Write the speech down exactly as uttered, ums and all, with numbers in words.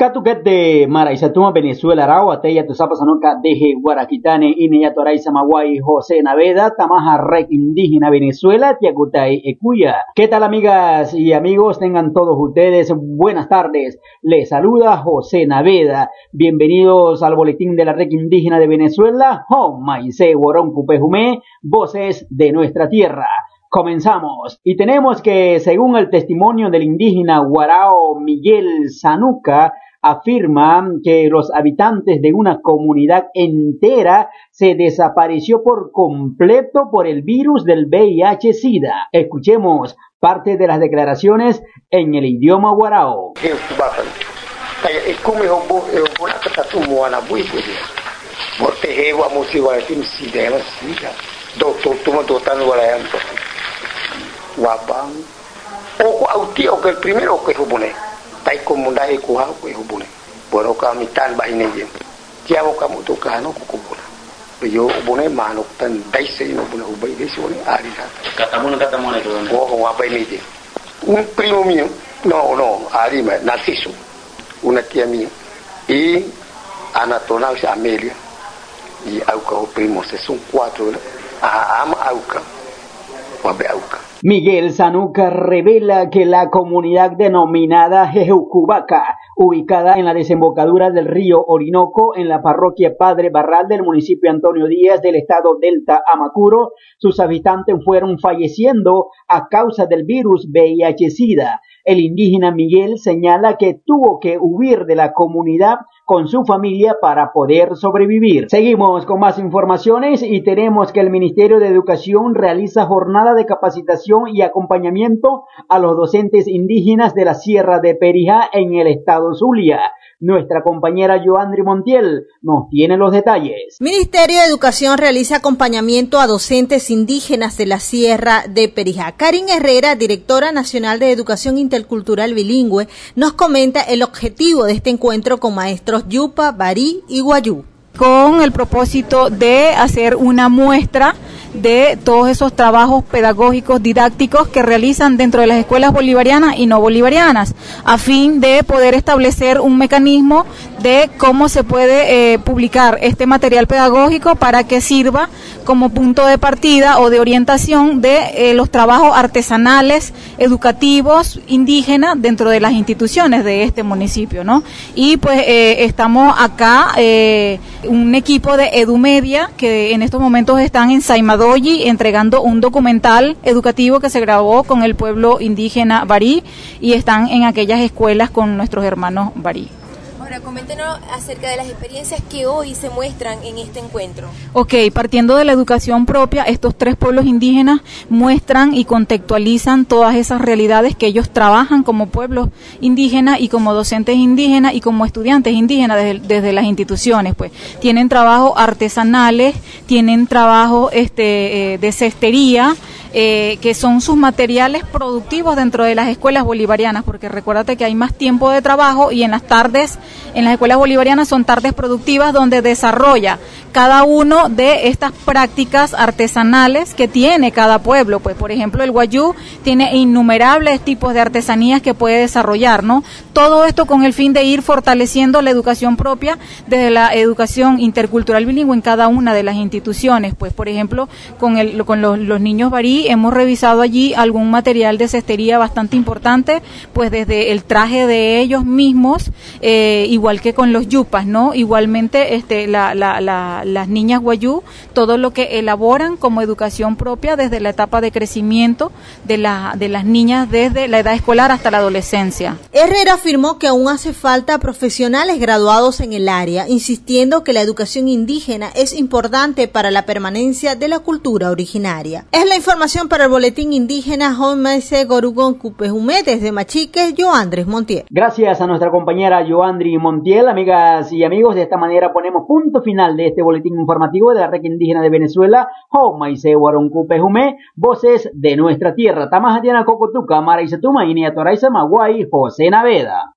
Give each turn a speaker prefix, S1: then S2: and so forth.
S1: Katukete Maraisatuma Venezuela Rao Ateya Tusapasanoka Deje Guaraquitane Ineya Toraisa Maguay José Naveda Tamaja Rec Indígena Venezuela Tiacutai Ecuya. ¿Qué tal amigas y amigos? Tengan todos ustedes buenas tardes. Les saluda José Naveda. Bienvenidos al boletín de la Rec Indígena de Venezuela. Ho Maise Worón Cupejume, voces de nuestra tierra. Comenzamos y tenemos que, según el testimonio del indígena Guarao Miguel Sanuca, afirma que los habitantes de una comunidad entera se desapareció por completo por el virus del V I H SIDA. Escuchemos parte de las declaraciones en el idioma Guarao.
S2: Wabang oku auti oku el primero que hubune tai komunda e kuha ko hubune boro ka mitan ba ine je tiamo kamu to kano ko kubuna yo ubune manuk tan dai se no bune ubai de sone ari ha katamun katamun itu oh waba ine je un primo mio no no ari ma Narciso una tía mía y Anatona y Amelia y auka o primo se son cuatro a ama auka wabe auka.
S1: Miguel Sanuca revela que la comunidad denominada Jejeucubaca, ubicada en la desembocadura del río Orinoco, en la parroquia Padre Barral del municipio Antonio Díaz del estado Delta Amacuro, sus habitantes fueron falleciendo a causa del virus V I H SIDA. El indígena Miguel señala que tuvo que huir de la comunidad con su familia para poder sobrevivir. Seguimos con más informaciones y tenemos que el Ministerio de Educación realiza jornada de capacitación y acompañamiento a los docentes indígenas de la Sierra de Perijá en el estado Zulia. Nuestra compañera Joandri Montiel nos tiene los detalles.
S3: Ministerio de Educación realiza acompañamiento a docentes indígenas de la Sierra de Perijá. Karin Herrera, directora nacional de Educación Intercultural Bilingüe, nos comenta el objetivo de este encuentro con maestros Yupa, Barí y Guayú.
S4: Con el propósito de hacer una muestra de todos esos trabajos pedagógicos didácticos que realizan dentro de las escuelas bolivarianas y no bolivarianas, a fin de poder establecer un mecanismo de cómo se puede eh, publicar este material pedagógico para que sirva como punto de partida o de orientación de eh, los trabajos artesanales, educativos, indígenas dentro de las instituciones de este municipio, ¿no? Y pues eh, estamos acá, eh, un equipo de EduMedia que en estos momentos están en Saimadoyi entregando un documental educativo que se grabó con el pueblo indígena Barí y están en aquellas escuelas con nuestros hermanos Barí.
S5: Ahora, coméntenos acerca de las experiencias que hoy se muestran en este encuentro.
S4: Ok, partiendo de la educación propia, estos tres pueblos indígenas muestran y contextualizan todas esas realidades que ellos trabajan como pueblos indígenas y como docentes indígenas y como estudiantes indígenas desde, desde las instituciones. Pues tienen trabajos artesanales, tienen trabajo este, eh, de cestería, Eh, que son sus materiales productivos dentro de las escuelas bolivarianas, porque recuérdate que hay más tiempo de trabajo y en las tardes, en las escuelas bolivarianas son tardes productivas donde desarrolla cada uno de estas prácticas artesanales que tiene cada pueblo. Pues por ejemplo el Guayú tiene innumerables tipos de artesanías que puede desarrollar, ¿no? Todo esto con el fin de ir fortaleciendo la educación propia desde la educación intercultural bilingüe en cada una de las instituciones. Pues por ejemplo con, el, con los, los niños barí hemos revisado allí algún material de cestería bastante importante, pues desde el traje de ellos mismos, eh, igual que con los yupas, ¿no? Igualmente este, la, la, la, las niñas guayú, todo lo que elaboran como educación propia desde la etapa de crecimiento de, la, de las niñas desde la edad escolar hasta la adolescencia.
S3: Herrera afirmó que aún hace falta profesionales graduados en el área, insistiendo que la educación indígena es importante para la permanencia de la cultura originaria. Es la información para el boletín indígena Homaise Gorugón Cupejume desde Machique, Joandri Montiel.
S1: Gracias a nuestra compañera Joandri Montiel. Amigas y amigos, de esta manera ponemos punto final de este boletín informativo de la Rec Indígena de Venezuela, Homaise Gorugón Cupejume, voces de nuestra tierra. Tamajatiana Cocotuca, Mara Isetuma, Inia Toraisa Maguay, José Naveda.